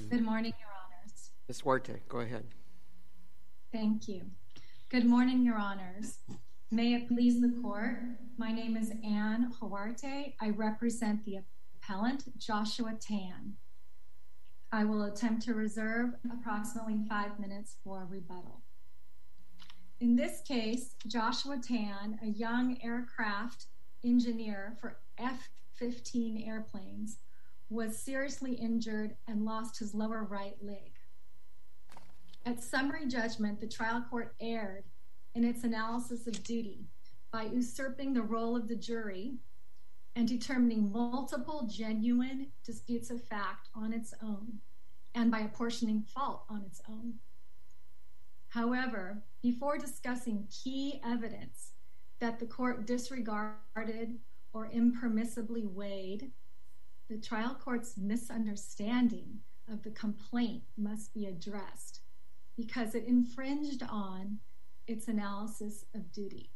Good morning, Your Honors. Ms. Huarte, go ahead. Thank you. Good morning, Your Honors. May it please the court, my name is Anne Huarte. I represent the appellant, Joshua Tan. I will attempt to reserve approximately 5 minutes for rebuttal. In this case, Joshua Tan, a young aircraft engineer for F-15 airplanes, was seriously injured and lost his lower right leg. At summary judgment, the trial court erred in its analysis of duty by usurping the role of the jury and determining multiple genuine disputes of fact on its own and by apportioning fault on its own. However, before discussing key evidence that the court disregarded or impermissibly weighed, the trial court's misunderstanding of the complaint must be addressed because it infringed on its analysis of duty.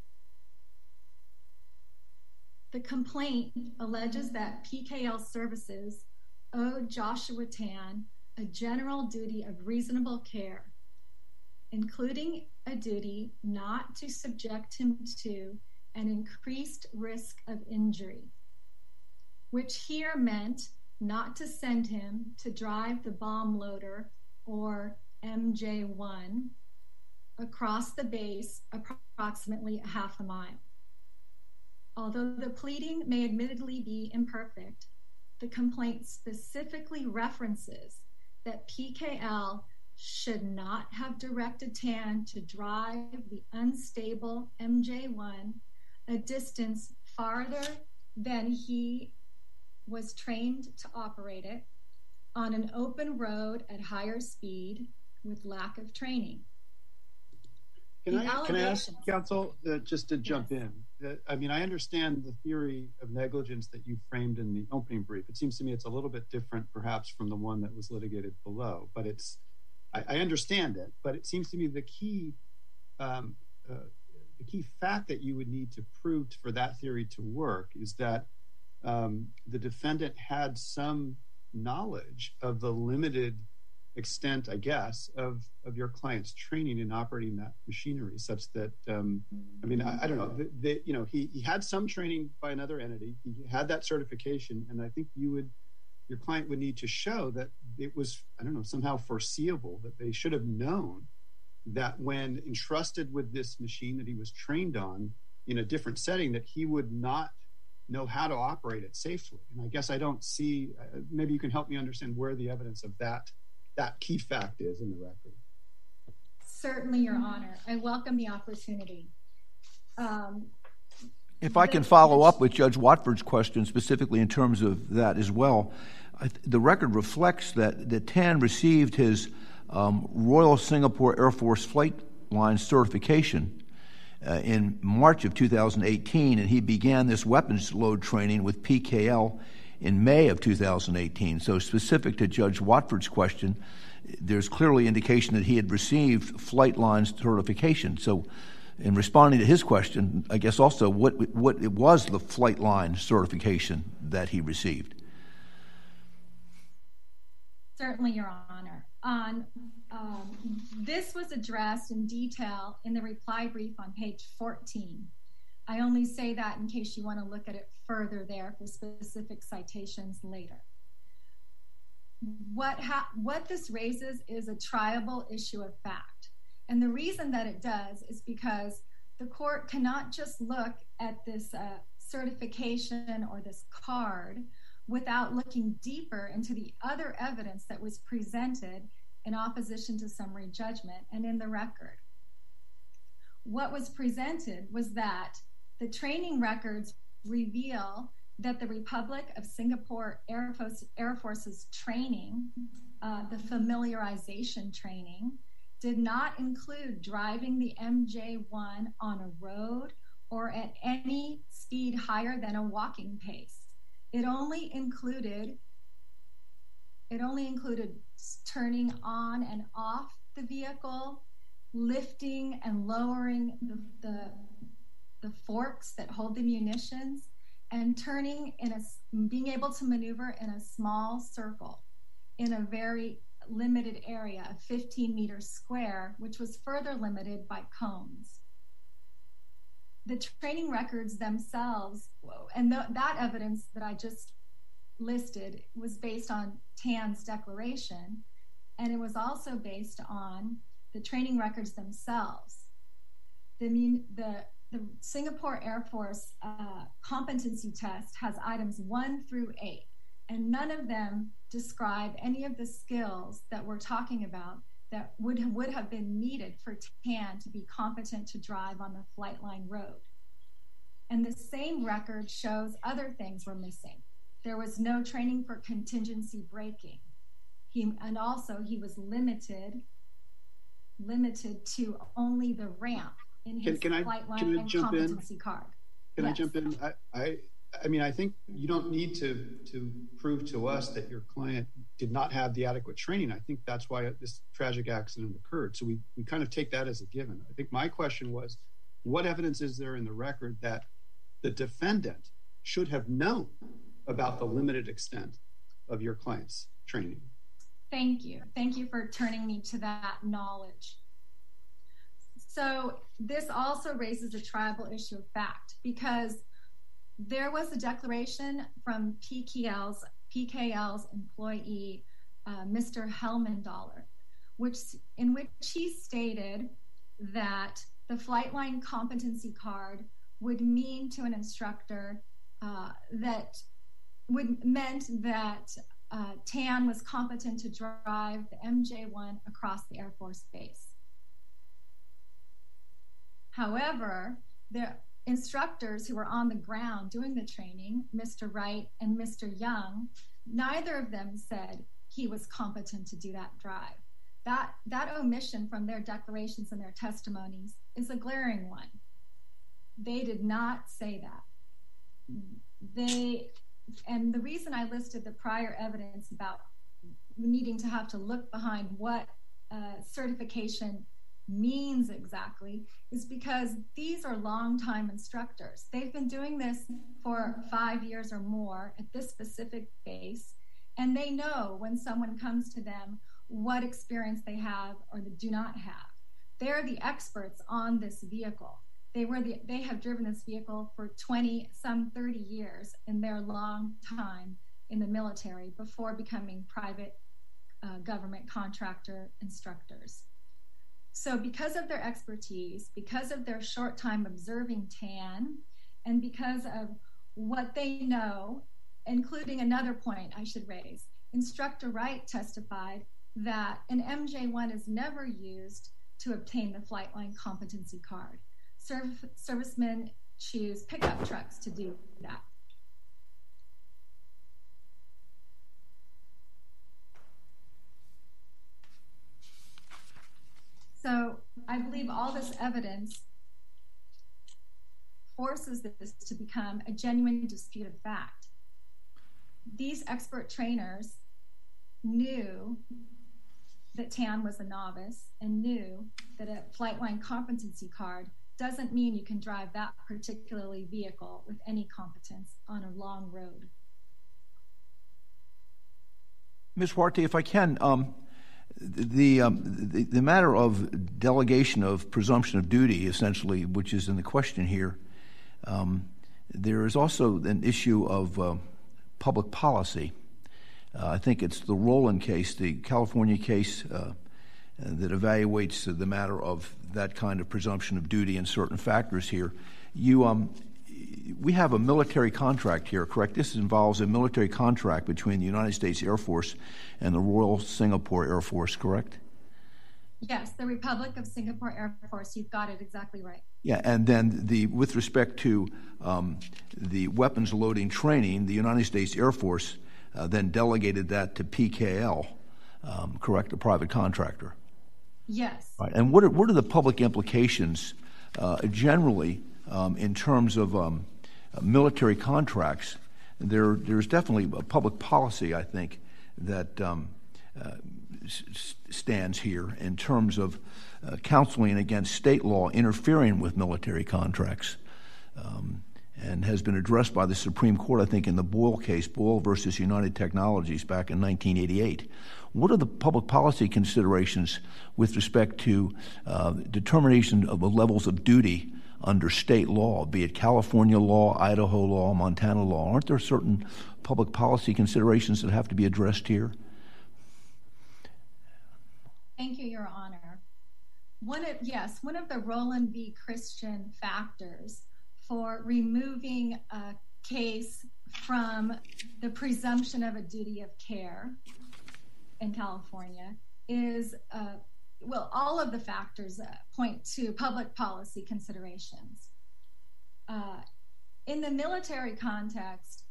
The complaint alleges that PKL Services owed Joshua Tan a general duty of reasonable care, including a duty not to subject him to an increased risk of injury, which here meant not to send him to drive the bomb loader, or MJ-1, across the base approximately a half a mile. Although the pleading may admittedly be imperfect, the complaint specifically references that PKL should not have directed Tan to drive the unstable MJ-1 a distance farther than he was trained to operate it on an open road at higher speed with lack of training. Can I ask, counsel, just to jump in? I mean, I understand the theory of negligence that you framed in the opening brief. It seems to me it's a little bit different, perhaps, from the one that was litigated below. But I understand it. But it seems to me the key fact that you would need to prove for that theory to work is that the defendant had some knowledge of the limited extent, I guess, of your client's training in operating that machinery, such that I mean, I don't know. He had some training by another entity. He had that certification, and I think your client would need to show that it was, I don't know, somehow foreseeable that they should have known that when entrusted with this machine that he was trained on in a different setting, that he would not know how to operate it safely. And I guess I don't see. Maybe you can help me understand where the evidence of that key fact is in the record. Certainly, Your Honor. I welcome the opportunity. If I can follow up with Judge Watford's question specifically in terms of that as well, the record reflects that Tan received his Royal Singapore Air Force Flight Line certification in March of 2018, and he began this weapons load training with PKL in May of 2018. So specific to Judge Watford's question, there's clearly indication that he had received flight line certification. So in responding to his question, I guess also what it was the flight line certification that he received. Certainly, Your Honor. This was addressed in detail in the reply brief on page 14. I only say that in case you want to look at it further there for specific citations later. What this raises is a triable issue of fact. And the reason that it does is because the court cannot just look at this certification or this card without looking deeper into the other evidence that was presented in opposition to summary judgment and in the record. What was presented was that the training records reveal that the Republic of Singapore Air Force's training, the familiarization training, did not include driving the MJ-1 on a road or at any speed higher than a walking pace. It only included turning on and off the vehicle, lifting and lowering the forks that hold the munitions, and being able to maneuver in a small circle in a very limited area of 15 meters square, which was further limited by cones. The training records themselves, and that evidence that I just listed was based on Tan's declaration, and it was also based on the training records themselves. The Singapore Air Force competency test has items 1 through 8, and none of them describe any of the skills that we're talking about that would have been needed for Tan to be competent to drive on the Flightline road. And the same record shows other things were missing. There was no training for contingency braking. And also he was limited to only the ramp in his Flightline competency card. Can I jump in? I mean, I think you don't need to prove to us that your client did not have the adequate training. I think that's why this tragic accident occurred. So we kind of take that as a given. I think my question was, what evidence is there in the record that the defendant should have known about the limited extent of your client's training? Thank you. Thank you for turning me to that knowledge. So this also raises a tribal issue of fact, because there was a declaration from PKL's employee, Mr. Helmendaler, in which he stated that the Flightline competency card would mean to an instructor meant that Tan was competent to drive the MJ-1 across the Air Force Base. However, the instructors who were on the ground doing the training, Mr. Wright and Mr. Young, neither of them said he was competent to do that drive. That omission from their declarations and their testimonies is a glaring one. They did not say that. And the reason I listed the prior evidence about needing to have to look behind what certification means exactly is because these are longtime instructors. They've been doing this for 5 years or more at this specific base, and they know when someone comes to them what experience they have or they do not have. They're the experts on this vehicle. They have driven this vehicle for 20, some 30 years in their long time in the military before becoming private government contractor instructors. So because of their expertise, because of their short time observing Tan, and because of what they know, including another point I should raise, Instructor Wright testified that an MJ-1 is never used to obtain the Flightline competency card. Servicemen choose pickup trucks to do that. So I believe all this evidence forces this to become a genuine dispute of fact. These expert trainers knew that Tan was a novice and knew that a Flightline competency card doesn't mean you can drive that particularly vehicle with any competence on a long road. Ms. Huarte, if I can, the matter of delegation of presumption of duty, essentially, which is in the question here, there is also an issue of public policy. I think it's the Rowland case, the California case that evaluates the matter of that kind of presumption of duty and certain factors here. We have a military contract here, correct? This involves a military contract between the United States Air Force and the Royal Singapore Air Force, correct? Yes, the Republic of Singapore Air Force. You've got it exactly right. Yeah, and then with respect to the weapons loading training, the United States Air Force then delegated that to PKL, correct, a private contractor? Yes. Right. And what are the public implications generally in terms of military contracts? There's definitely a public policy, I think, that stands here in terms of counseling against state law interfering with military contracts. and has been addressed by the Supreme Court, I think, in the Boyle case, Boyle versus United Technologies back in 1988. What are the public policy considerations with respect to determination of the levels of duty under state law, be it California law, Idaho law, Montana law? Aren't there certain public policy considerations that have to be addressed here? Thank you, Your Honor. One of the Roland v. Christian factors for removing a case from the presumption of a duty of care in California is, all of the factors point to public policy considerations. In the military context,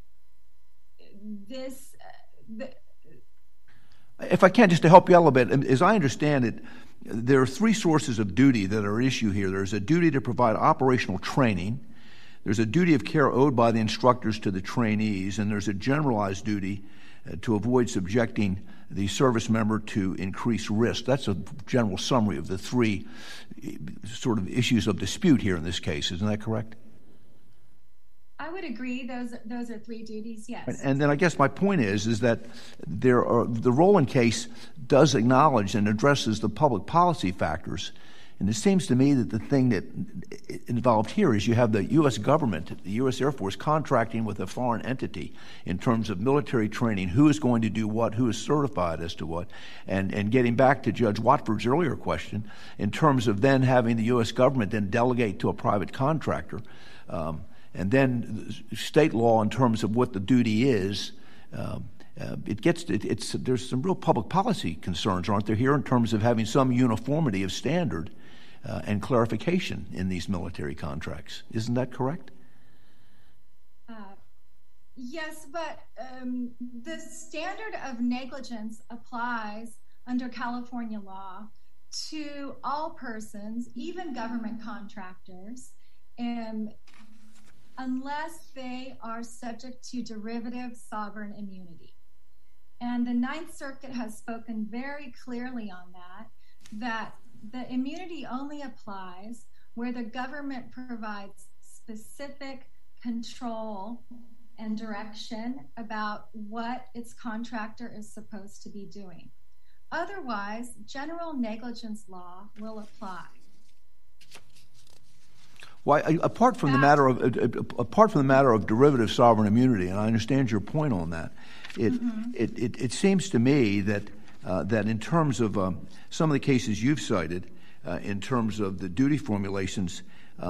if I can, just to help you out a little bit, as I understand it, there are three sources of duty that are at issue here. There's a duty to provide operational training, there's a duty of care owed by the instructors to the trainees, and there's a generalized duty to avoid subjecting the service member to increased risk. That's a general summary of the three sort of issues of dispute here in this case. Isn't that correct? I would agree. Those are three duties, yes. And then I guess my point is that the Roland case does acknowledge and addresses the public policy factors. And it seems to me that the thing that involved here is you have the U.S. government, the U.S. Air Force, contracting with a foreign entity in terms of military training, who is going to do what, who is certified as to what. And getting back to Judge Watford's earlier question, in terms of then having the U.S. government then delegate to a private contractor, and then state law in terms of what the duty is, there's some real public policy concerns, aren't there, here in terms of having some uniformity of standard and clarification in these military contracts. Isn't that correct? Yes, but the standard of negligence applies under California law to all persons, even government contractors, unless they are subject to derivative sovereign immunity. And the Ninth Circuit has spoken very clearly on that the immunity only applies where the government provides specific control and direction about what its contractor is supposed to be doing. Otherwise, general negligence law will apply. Well, apart from the matter of derivative sovereign immunity, and I understand your point on that, it seems to me that in terms of some of the cases you've cited, in terms of the duty formulations,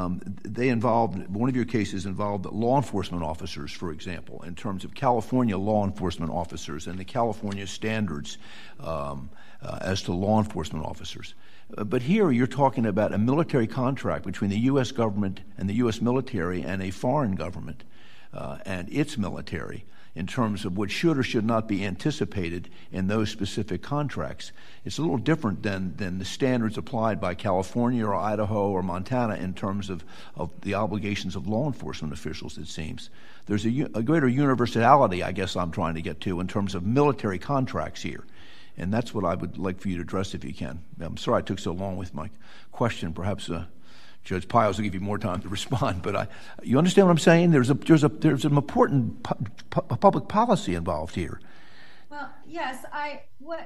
one of your cases involved law enforcement officers, for example, in terms of California law enforcement officers and the California standards as to law enforcement officers. But here you're talking about a military contract between the U.S. government and the U.S. military and a foreign government and its military in terms of what should or should not be anticipated in those specific contracts. It's a little different than the standards applied by California or Idaho or Montana in terms of the obligations of law enforcement officials, it seems. There's a greater universality, I guess I'm trying to get to, in terms of military contracts here. And that's what I would like for you to address if you can. I'm sorry I took so long with my question. Perhaps Judge Piles will give you more time to respond. But you understand what I'm saying? There's an important public policy involved here. Well, yes. I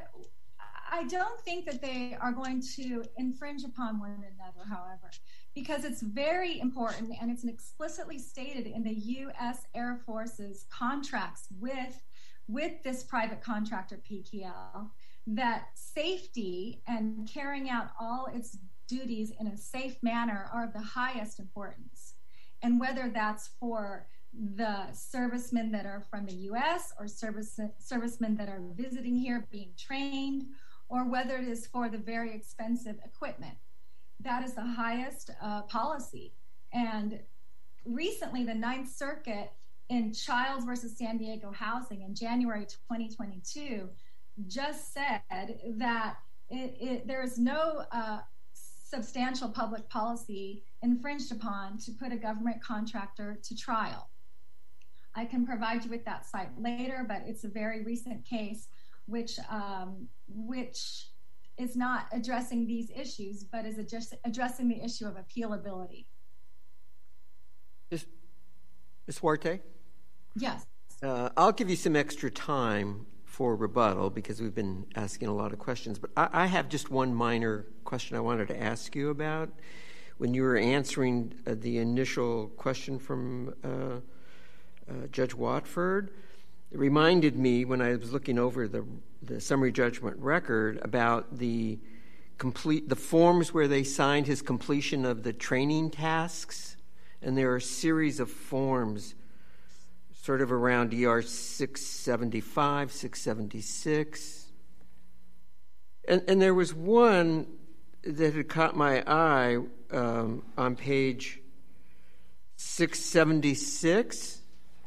don't think that they are going to infringe upon one another, however, because it's very important, and it's explicitly stated in the U.S. Air Force's contracts with this private contractor, PKL, that safety and carrying out all its duties in a safe manner are of the highest importance. And whether that's for the servicemen that are from the U.S. or servicemen that are visiting here being trained, or whether it is for the very expensive equipment, that is the highest policy. And recently, the Ninth Circuit in Childs versus San Diego Housing in January 2022 just said that there is no substantial public policy infringed upon to put a government contractor to trial. I can provide you with that site later, but it's a very recent case which is not addressing these issues, but is just addressing the issue of appealability. Ms. Huarte? Yes. I'll give you some extra time for rebuttal because we've been asking a lot of questions. But I have just one minor question I wanted to ask you about. When you were answering the initial question from Judge Watford, it reminded me when I was looking over the summary judgment record about the forms where they signed his completion of the training tasks. And there are a series of forms sort of around ER 675, 676. And there was one that had caught my eye on page 676,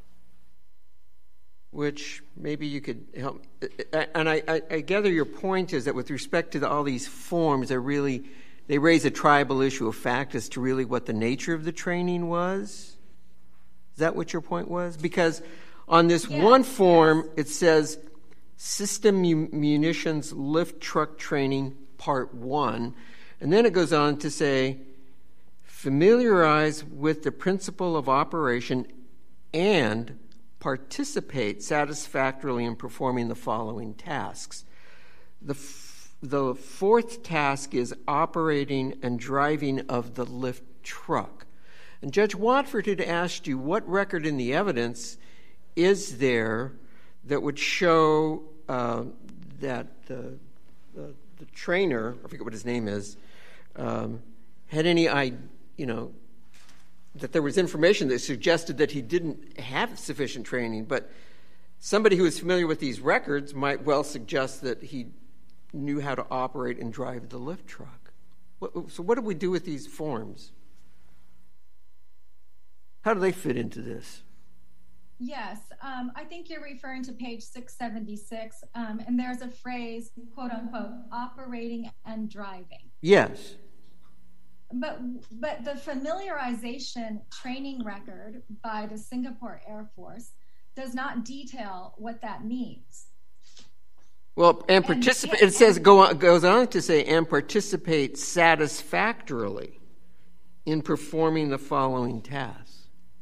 which maybe you could help. And I gather your point is that with respect to all these forms, they raise a tribal issue of fact as to really what the nature of the training was. Is that what your point was? Because on this one form, it says System Munitions Lift Truck Training Part 1. And then it goes on to say, familiarize with the principle of operation and participate satisfactorily in performing the following tasks. The fourth task is operating and driving of the lift truck. And Judge Watford had asked you what record in the evidence is there that would show that the trainer, I forget what his name is, had any that there was information that suggested that he didn't have sufficient training, but somebody who is familiar with these records might well suggest that he knew how to operate and drive the lift truck. So what do we do with these forms? How do they fit into this? Yes, I think you're referring to page 676, and there's a phrase, quote unquote, operating and driving. Yes. But the familiarization training record by the Singapore Air Force does not detail what that means. Well, and participate. It says goes on to say and participate satisfactorily in performing the following tasks.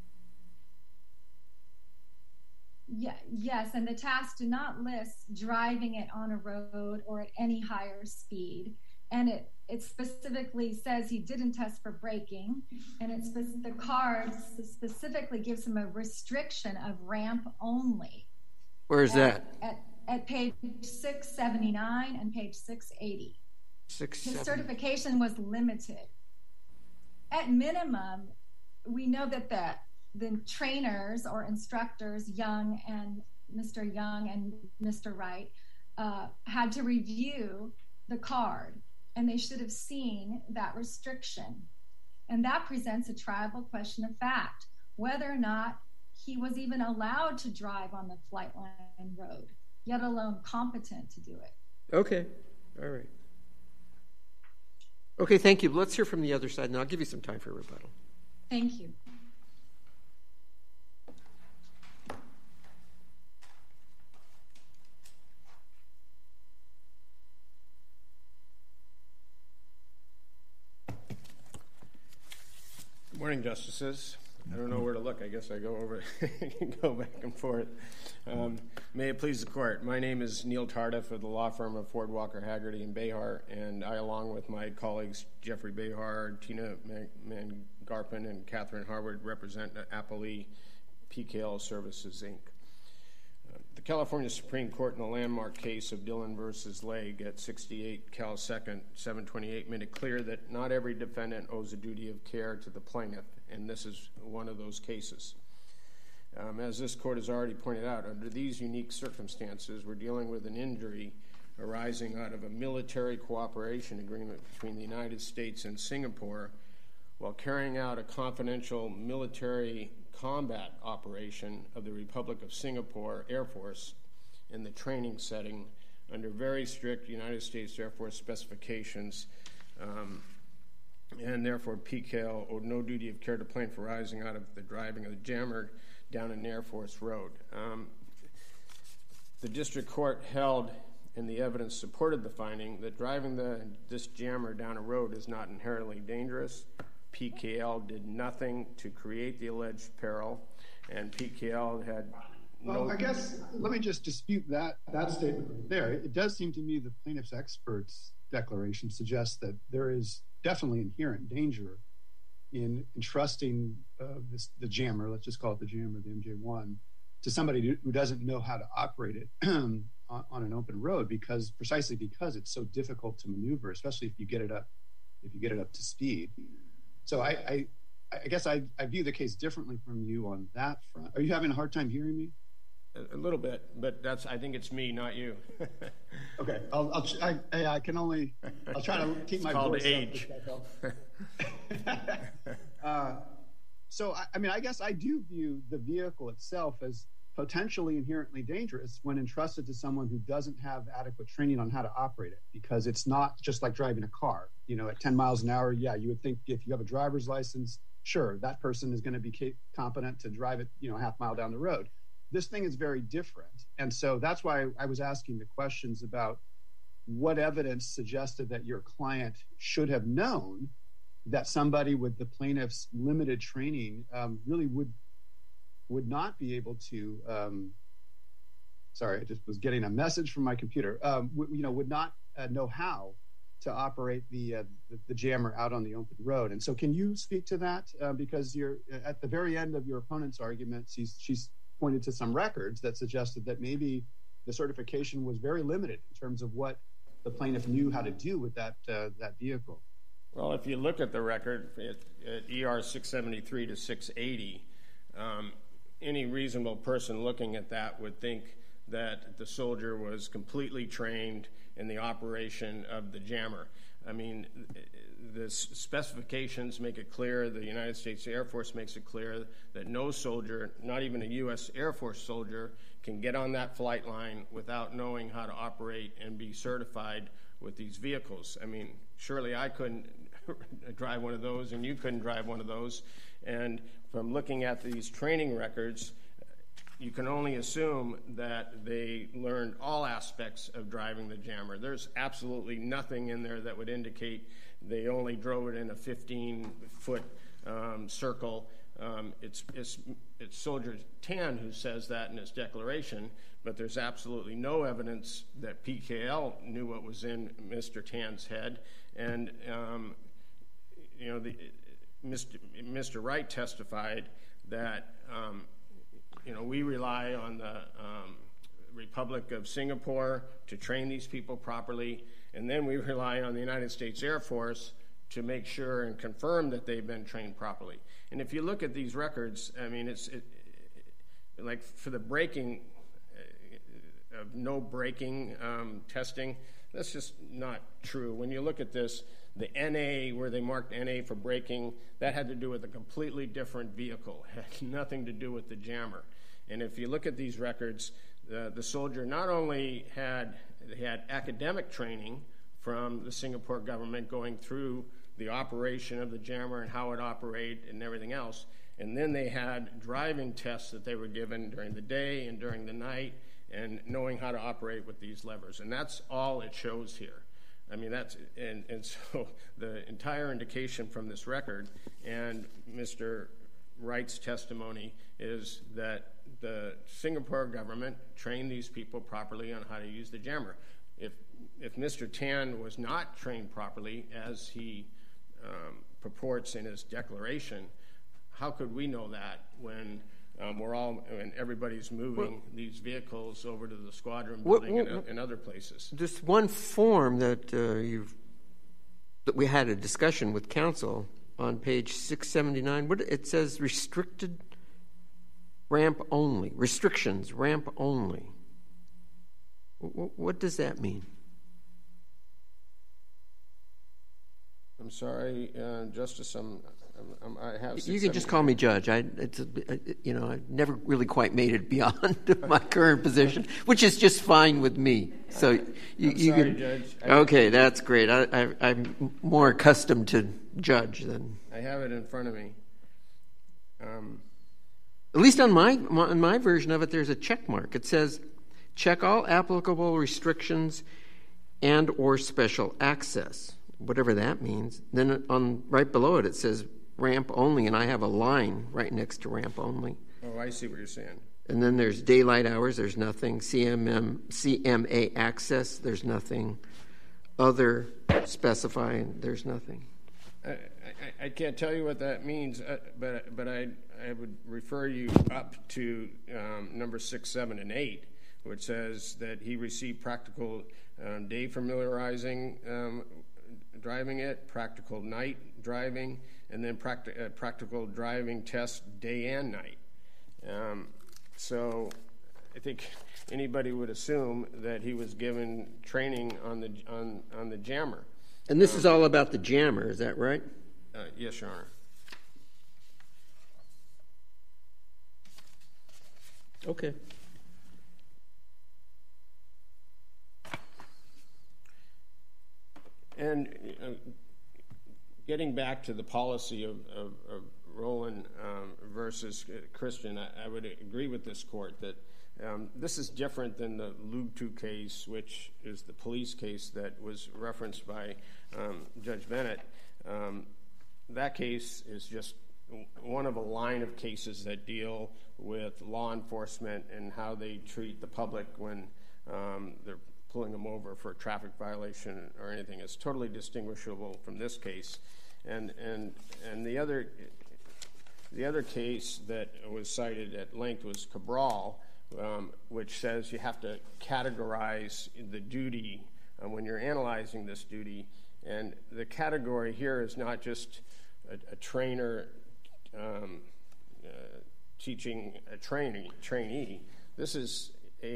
Yes, and the tasks do not list driving it on a road or at any higher speed, and it specifically says he didn't test for braking, and the card specifically gives him a restriction of ramp only. Where is that? At page 679 and page 680. His certification was limited. At minimum, we know that the trainers or instructors, Mr. Young and Mr. Wright, had to review the card, and they should have seen that restriction. And that presents a tribal question of fact, whether or not he was even allowed to drive on the flight line road, yet alone competent to do it. Okay. All right. Okay, thank you. Let's hear from the other side, and I'll give you some time for rebuttal. Thank you. Good morning, Justices. I don't know where to look. I guess I go back and forth. May it please the Court. My name is Neil Tardif of the law firm of Ford Walker Haggerty and Behar, and I, along with my colleagues Jeffrey Behar, Tina Mangarpin, and Catherine Harwood, represent Appali PKL Services, Inc. The California Supreme Court in the landmark case of Dillon versus Legg at 68 Cal 2nd 728 made it clear that not every defendant owes a duty of care to the plaintiff, and this is one of those cases. As this court has already pointed out, under these unique circumstances, we're dealing with an injury arising out of a military cooperation agreement between the United States and Singapore while carrying out a confidential military combat operation of the Republic of Singapore Air Force in the training setting under very strict United States Air Force specifications, and therefore PKL owed no duty of care to plaintiff arising out of the driving of the jammer down an Air Force road. The district court held, and the evidence supported the finding, that driving this jammer down a road is not inherently dangerous. PKL did nothing to create the alleged peril, and PKL had Well, I guess let me just dispute that statement there. It does seem to me the plaintiff's expert's declaration suggests that there is definitely inherent danger in entrusting the jammer, let's just call it the jammer, the MJ1, to somebody who doesn't know how to operate it on an open road, precisely because it's so difficult to maneuver, especially if you get it up to speed. So I guess I view the case differently from you on that front. Are you having a hard time hearing me? A little bit, but I think it's me, not you. Okay, I'll try to keep my voice age. So I guess I do view the vehicle itself as potentially inherently dangerous when entrusted to someone who doesn't have adequate training on how to operate it, because it's not just like driving a car. At 10 miles an hour, yeah, you would think if you have a driver's license, sure, that person is going to be competent to drive it, a half mile down the road. This thing is very different. And so that's why I was asking the questions about what evidence suggested that your client should have known that somebody with the plaintiff's limited training really would not be able to, sorry, I just was getting a message from my computer, would not know how to operate the jammer out on the open road. And so can you speak to that? Because you're at the very end of your opponent's argument, she's pointed to some records that suggested that maybe the certification was very limited in terms of what the plaintiff knew how to do with that vehicle. Well, if you look at the record at ER 673 to 680, any reasonable person looking at that would think that the soldier was completely trained in the operation of the jammer. I mean, the specifications make it clear, the United States Air Force makes it clear that no soldier, not even a U.S. Air Force soldier, can get on that flight line without knowing how to operate and be certified with these vehicles. I mean, surely I couldn't drive one of those, and you couldn't drive one of those. And from looking at these training records, you can only assume that they learned all aspects of driving the jammer. There's absolutely nothing in there that would indicate they only drove it in a 15-foot circle. It's Soldier Tan who says that in his declaration, but there's absolutely no evidence that PKL knew what was in Mr. Tan's head. And Mr. Wright testified that we rely on the Republic of Singapore to train these people properly, and then we rely on the United States Air Force to make sure and confirm that they've been trained properly. And if you look at these records, I mean, it's like for the braking, no braking testing, that's just not true. When you look at this, the NA, where they marked NA for braking, that had to do with a completely different vehicle. It had nothing to do with the jammer. And if you look at these records, the soldier not only had academic training from the Singapore government going through the operation of the jammer and how it operated and everything else, and then they had driving tests that they were given during the day and during the night and knowing how to operate with these levers. And that's all it shows here. I mean, and so the entire indication from this record and Mr. Wright's testimony is that the Singapore government trained these people properly on how to use the jammer. If Mr. Tan was not trained properly, as he purports in his declaration, how could we know that when when everybody's moving these vehicles over to the squadron building and other places? Just one form that we had a discussion with counsel on page 679. It says restricted ramp only. Restrictions, ramp only. What does that mean? I'm sorry, Justice. I have. You can just call me Judge. I've never really quite made it beyond my current position, which is just fine with me. So you sorry, can. Judge. Okay, that's great. I'm more accustomed to Judge than. I have it in front of me. At least on my version of it, there's a check mark. It says, check all applicable restrictions and or special access, whatever that means. Then right below it, it says ramp only, and I have a line right next to ramp only. Oh, I see what you're saying. And then there's daylight hours, there's nothing. CMA access, there's nothing. Other specifying, there's nothing. I can't tell you what that means, but I would refer you up to number 6, 7, and 8, which says that he received practical day familiarizing driving it, practical night driving, and then practical driving test day and night. So I think anybody would assume that he was given training on the jammer. And this is all about the jammer, is that right? Yes, Your Honor. Okay. And getting back to the policy of Rowland versus Christian, I would agree with this court that this is different than the Lugtu case, which is the police case that was referenced by Judge Bennett. That case is just one of a line of cases that deal with law enforcement and how they treat the public when they're pulling them over for a traffic violation or anything. It's totally distinguishable from this case. And the other case that was cited at length was Cabral, which says you have to categorize the duty when you're analyzing this duty. And the category here is not just a trainer teaching a trainee. This is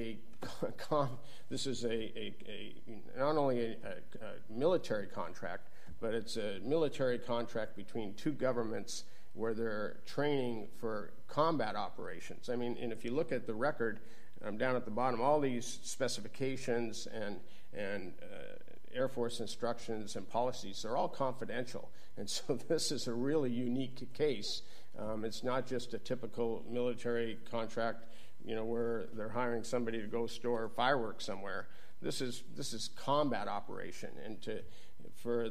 not only a military contract, but it's a military contract between two governments where they're training for combat operations. I mean, and if you look at the record down at the bottom, all these specifications and Air Force instructions and policies, they're all confidential. And so this is a really unique case. It's not just a typical military contract, where they're hiring somebody to go store fireworks somewhere. This is combat operation, and for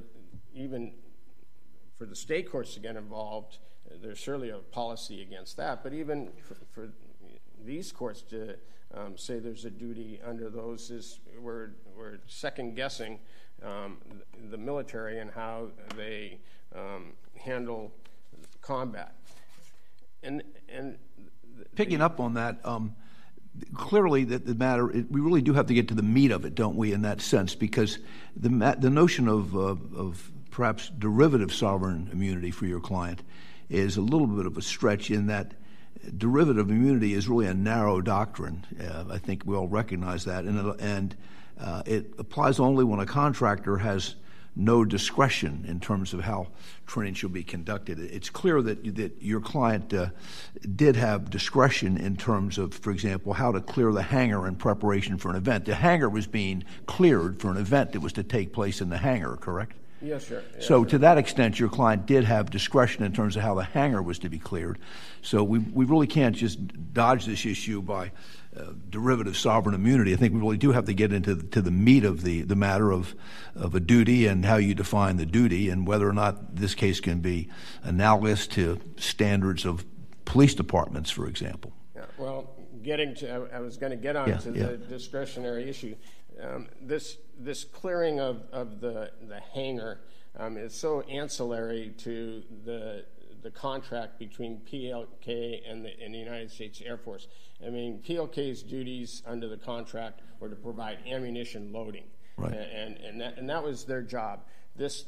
the state courts to get involved, there's certainly a policy against that. But even for these courts to say there's a duty under those we're second guessing the military and how they handle combat. And picking up on that, clearly that the matter, we really do have to get to the meat of it, don't we, in that sense, because the notion of perhaps derivative sovereign immunity for your client is a little bit of a stretch, in that derivative immunity is really a narrow doctrine. I think we all recognize that, and it applies only when a contractor has no discretion in terms of how training should be conducted. It's clear that your client did have discretion in terms of, for example, how to clear the hangar in preparation for an event. The hangar was being cleared for an event that was to take place in the hangar, correct? Yes, sir. Yes, so sir. To that extent, your client did have discretion in terms of how the hangar was to be cleared. So we really can't just dodge this issue by derivative sovereign immunity. I think we really do have to get into the meat of the matter of a duty and how you define the duty, and whether or not this case can be analogous to standards of police departments, for example. Yeah, well, I was going to get on to the discretionary issue. This clearing of the hangar is so ancillary to the contract between PLK and the United States Air Force. I mean, PLK's duties under the contract were to provide ammunition loading, right. and that was their job. This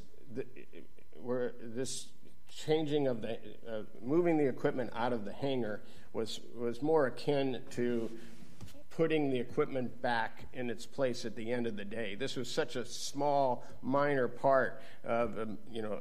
changing of moving the equipment out of the hangar was more akin to putting the equipment back in its place at the end of the day. This was such a small, minor part of a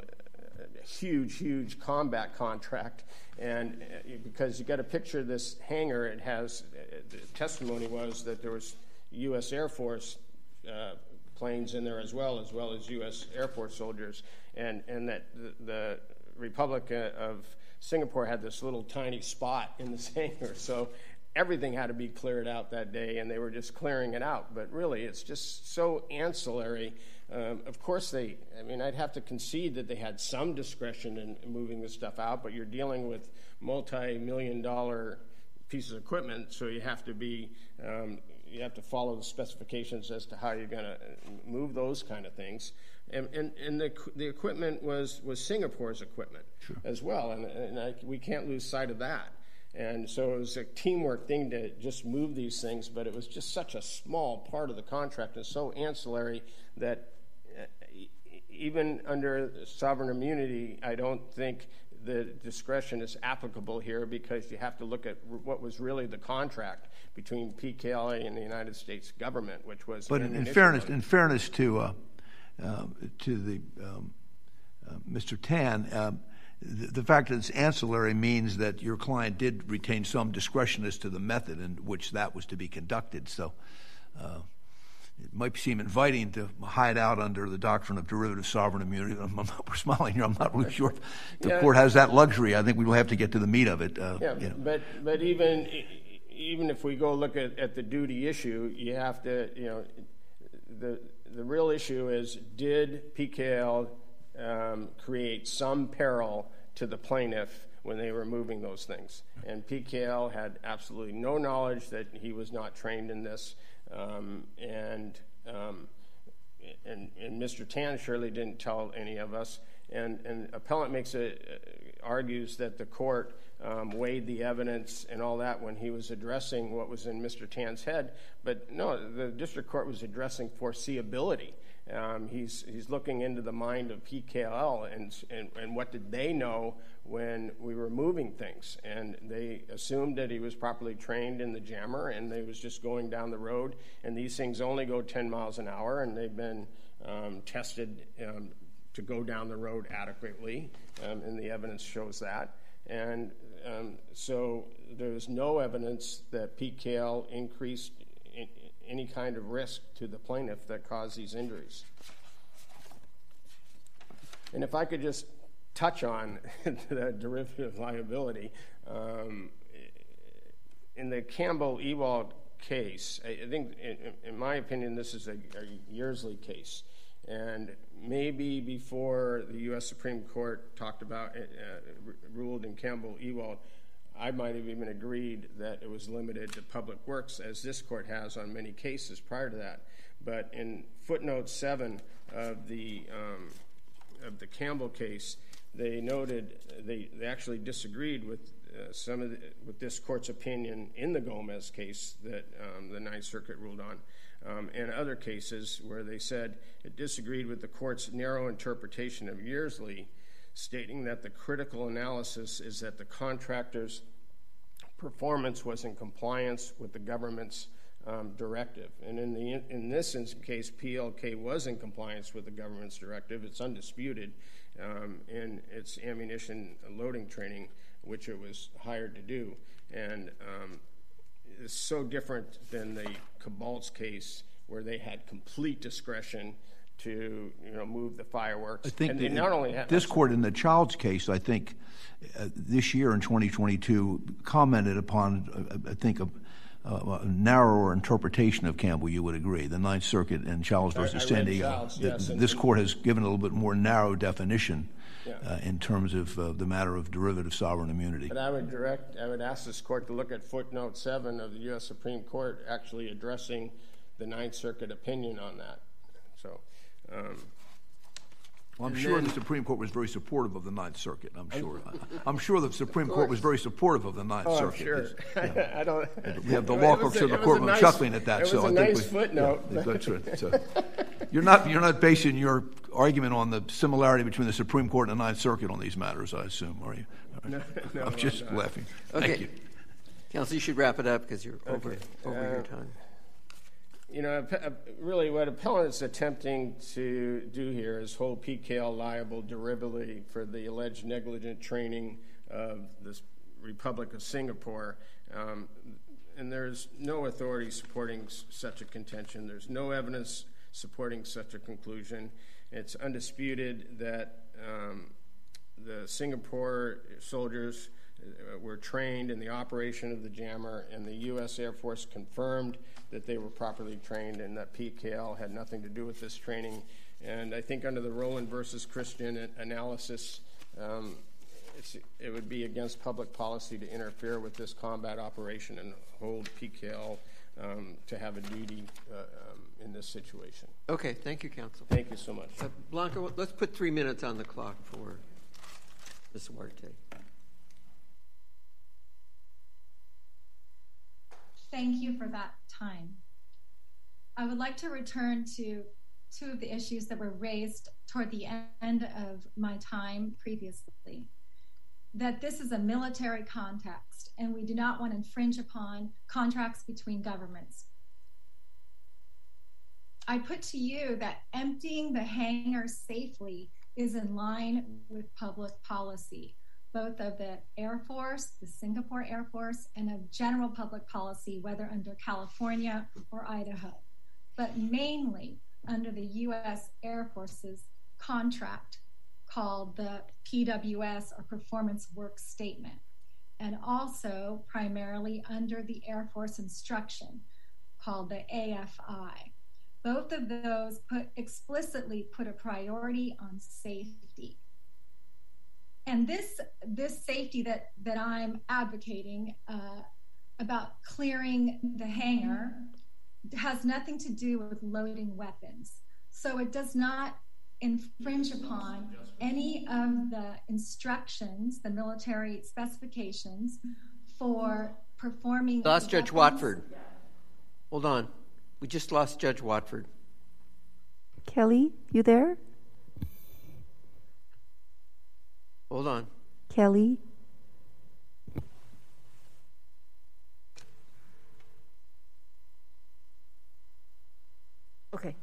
huge combat contract, and because you got to picture this hangar, it has the testimony was that there was U.S. Air Force planes in there as well as U.S. Air Force soldiers, and that the Republic of Singapore had this little tiny spot in this hangar. So everything had to be cleared out that day, and they were just clearing it out. But really, it's just so ancillary. Of course, I'd have to concede that they had some discretion in moving this stuff out, but you're dealing with multi-million-dollar pieces of equipment, so you have to follow the specifications as to how you're going to move those kind of things. And the equipment was Singapore's equipment as well, and we can't lose sight of that. And so it was a teamwork thing to just move these things, but it was just such a small part of the contract and so ancillary that even under sovereign immunity, I don't think the discretion is applicable here, because you have to look at what was really the contract between PKLA and the United States government, which was. But in fairness to the Mr. Tan, the fact that it's ancillary means that your client did retain some discretion as to the method in which that was to be conducted. So it might seem inviting to hide out under the doctrine of derivative sovereign immunity. We're smiling here. I'm not really sure if the court has that luxury. I think we will have to get to the meat of it. But even if we go look at the duty issue, you have to, the real issue is, did PKL create some peril to the plaintiff when they were moving those things? And PKL had absolutely no knowledge that he was not trained in this, and Mr. Tan surely didn't tell any of us. And appellant argues that the court weighed the evidence and all that when he was addressing what was in Mr. Tan's head. But no, the district court was addressing foreseeability. He's looking into the mind of PKL and what did they know when we were moving things. And they assumed that he was properly trained in the jammer, and they was just going down the road. And these things only go 10 miles an hour, and they've been tested to go down the road adequately, and the evidence shows that. And so there's no evidence that PKL increased any kind of risk to the plaintiff that caused these injuries. And if I could just touch on the derivative liability, in the Campbell-Ewald case, I think, in my opinion, this is a Yearsley case. And maybe before the U.S. Supreme Court ruled in Campbell-Ewald, I might have even agreed that it was limited to public works, as this court has on many cases prior to that. But in footnote 7 of the Campbell case, they noted they actually disagreed with with this court's opinion in the Gomez case that the Ninth Circuit ruled on, and other cases where they said it disagreed with the court's narrow interpretation of Yearsley, stating that the critical analysis is that the contractor's performance was in compliance with the government's directive. And in this case, PLK was in compliance with the government's directive. It's undisputed in its ammunition loading training, which it was hired to do. And it's so different than the Cabalt's case, where they had complete discretion to move the fireworks. I think and they not only had this court in the Child's case, I think, this year in 2022, commented upon, I think, a narrower interpretation of Campbell. You would agree, the Ninth Circuit in Child's versus San Diego. Child's, yes, this court has given a little bit more narrow definition in terms of the matter of derivative sovereign immunity. But I would ask this court to look at footnote 7 of the U.S. Supreme Court actually addressing the Ninth Circuit opinion on that. So. Well, I'm sure the Supreme Court was very supportive of the Ninth Circuit. I'm sure the Supreme Court was very supportive of the Ninth Circuit. Sure. I don't. We have the law clerks in the courtroom chuckling at that. It was a nice footnote. Yeah, that's right. So, you're not basing your argument on the similarity between the Supreme Court and the Ninth Circuit on these matters, I assume, are you? No, I'm just laughing. Okay. Thank you. Counsel, you should wrap it up because you're over your time. Really what appellant is attempting to do here is hold PKL liable derivatively for the alleged negligent training of the Republic of Singapore. And there's no authority supporting such a contention. There's no evidence supporting such a conclusion. It's undisputed that the Singapore soldiers were trained in the operation of the jammer, and the U.S. Air Force confirmed that they were properly trained and that PKL had nothing to do with this training. And I think under the Rowland versus Christian analysis, it would be against public policy to interfere with this combat operation and hold PKL to have a duty in this situation. Okay, thank you, counsel. Thank you so much. Blanca, let's put 3 minutes on the clock for Ms. Huarte. Thank you for that time. I would like to return to two of the issues that were raised toward the end of my time previously. That this is a military context and we do not want to infringe upon contracts between governments. I put to you that emptying the hangar safely is in line with public policy, both of the Air Force, the Singapore Air Force, and of general public policy, whether under California or Idaho, but mainly under the U.S. Air Force's contract called the PWS, or Performance Work Statement, and also primarily under the Air Force instruction called the AFI. Both of those explicitly put a priority on safety. And this safety that I'm advocating about clearing the hangar has nothing to do with loading weapons. So it does not infringe upon any of the instructions, the military specifications for performing. Lost Judge Watford. Hold on. We just lost Judge Watford. Kelly, you there? Hold on. Kelly? Okay.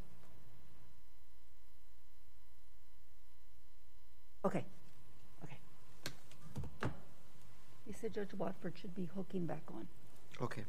Okay. You said Judge Watford should be hooking back on. Okay.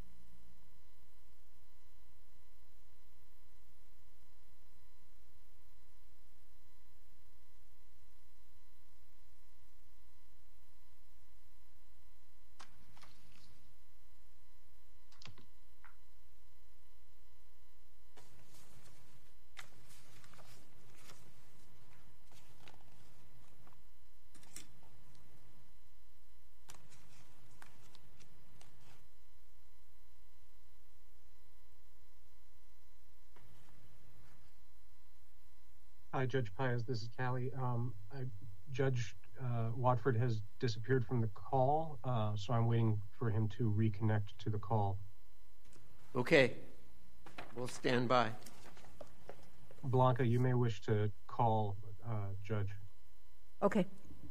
Hi, Judge Pius. This is Callie. Judge Watford has disappeared from the call, so I'm waiting for him to reconnect to the call. Okay. We'll stand by. Blanca, you may wish to call Judge. Okay.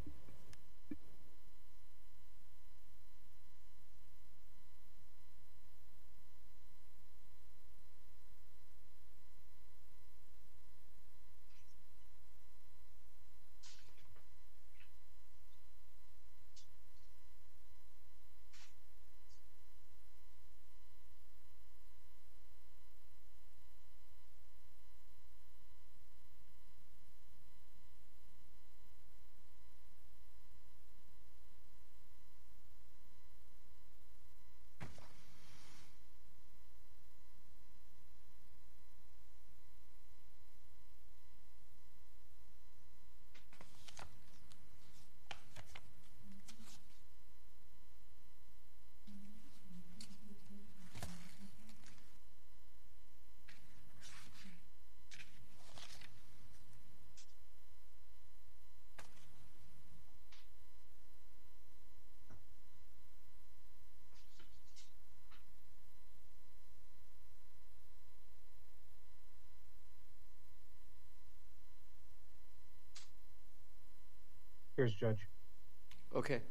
Here's Judge. Okay.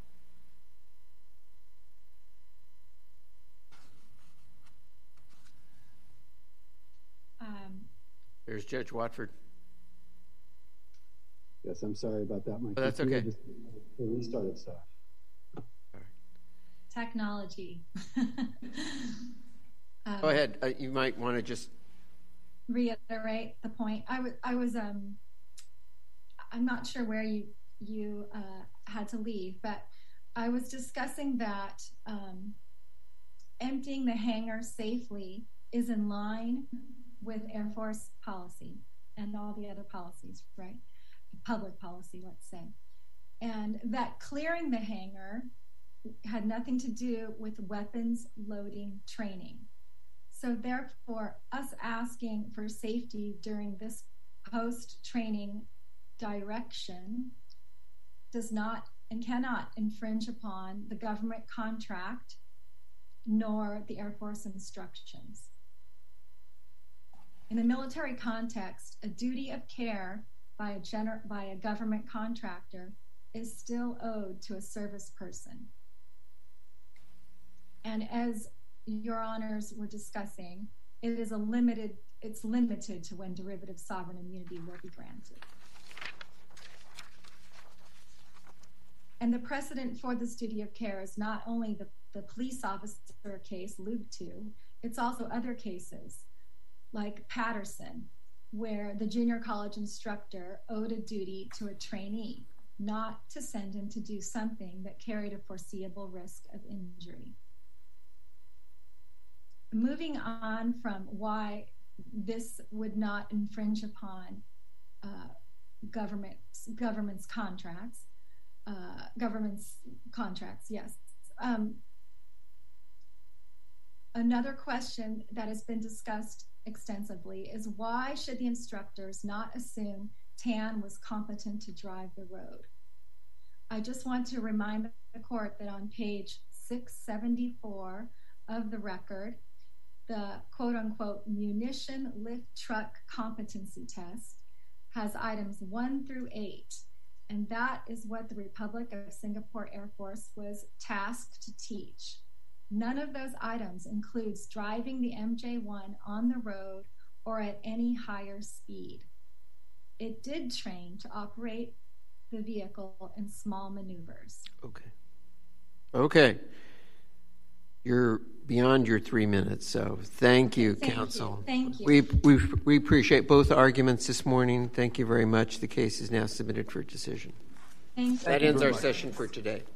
There's Judge Watford. Yes, I'm sorry about that. Oh, that's okay. Just restarted stuff. Technology. Go ahead. You might want to just reiterate the point. I was I'm not sure where you had to leave, but I was discussing that emptying the hangar safely is in line with Air Force policy and all the other policies, right? Public policy, let's say. And that clearing the hangar had nothing to do with weapons loading training. So therefore, us asking for safety during this post-training direction does not and cannot infringe upon the government contract nor the Air Force instructions. In the military context, a duty of care by a government contractor is still owed to a service person. And as your honors were discussing, it's limited to when derivative sovereign immunity will be granted. And the precedent for this duty of care is not only the police officer case, Lube 2, it's also other cases like Patterson, where the junior college instructor owed a duty to a trainee not to send him to do something that carried a foreseeable risk of injury. Moving on from why this would not infringe upon government's contracts, yes. Another question that has been discussed extensively is why should the instructors not assume Tan was competent to drive the road? I just want to remind the court that on page 674 of the record, the quote-unquote munition lift truck competency test has items 1 through 8, and that is what the Republic of Singapore Air Force was tasked to teach. None of those items includes driving the MJ-1 on the road or at any higher speed. It did train to operate the vehicle in small maneuvers. Okay. You're beyond your 3 minutes, so thank you, counsel. Thank you. We appreciate both arguments this morning. Thank you very much. The case is now submitted for decision. Thank you. That ends our session for today.